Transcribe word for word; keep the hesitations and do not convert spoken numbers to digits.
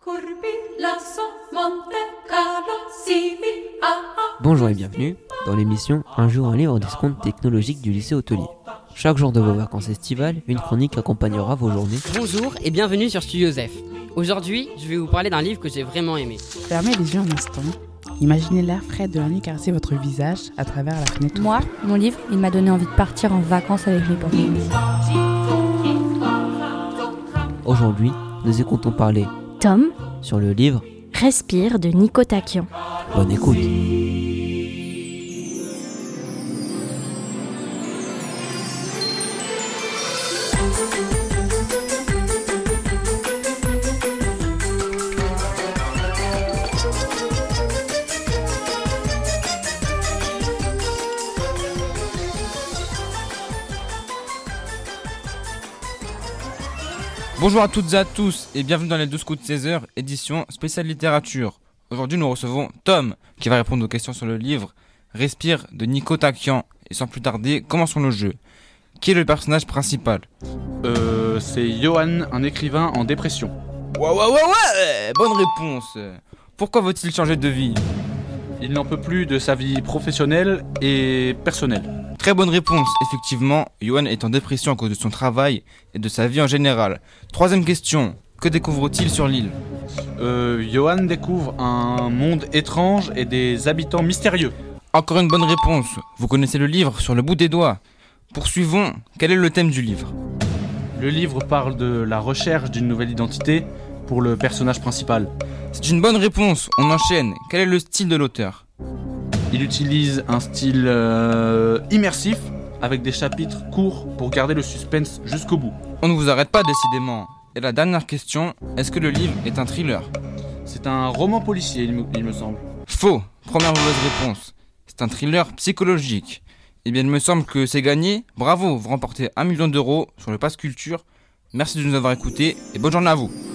Bonjour et bienvenue dans l'émission Un jour un livre des comptes technologiques du lycée hôtelier. Chaque jour de vos vacances estivales, une chronique accompagnera vos journées. Bonjour et bienvenue sur Studio Zef. Aujourd'hui, je vais vous parler d'un livre que j'ai vraiment aimé. Fermez les yeux un instant. Imaginez l'air frais de la nuit caresser votre visage à travers la fenêtre. Moi, mon livre, il m'a donné envie de partir en vacances avec mes potes. Aujourd'hui, nous écoutons parler Tom sur le livre Respire de Nico Takian. Bonne écoute. Bonjour à toutes et à tous et bienvenue dans les douze coups de seize heures, édition spéciale littérature. Aujourd'hui nous recevons Tom qui va répondre aux questions sur le livre Respire de Nico Takian. Et sans plus tarder, commençons le jeu. Qui est le personnage principal ? Euh, c'est Johan, un écrivain en dépression. Ouais ouais ouais ouais, bonne réponse. Pourquoi veut-il changer de vie ? Il n'en peut plus de sa vie professionnelle et personnelle. Très bonne réponse, effectivement, Johan est en dépression à cause de son travail et de sa vie en général. Troisième question, que découvre-t-il sur l'île ? Euh, Johan découvre un monde étrange et des habitants mystérieux. Encore une bonne réponse, vous connaissez le livre sur le bout des doigts. Poursuivons, quel est le thème du livre ? Le livre parle de la recherche d'une nouvelle identité pour le personnage principal. C'est une bonne réponse, on enchaîne. Quel est le style de l'auteur ? Il utilise un style euh, immersif avec des chapitres courts pour garder le suspense jusqu'au bout. On ne vous arrête pas décidément. Et la dernière question, est-ce que le livre est un thriller ? C'est un roman policier, il me, il me semble. Faux, première mauvaise réponse. C'est un thriller psychologique. Eh bien, il me semble que c'est gagné. Bravo, vous remportez un million d'euros sur le Pass Culture. Merci de nous avoir écoutés et bonne journée à vous.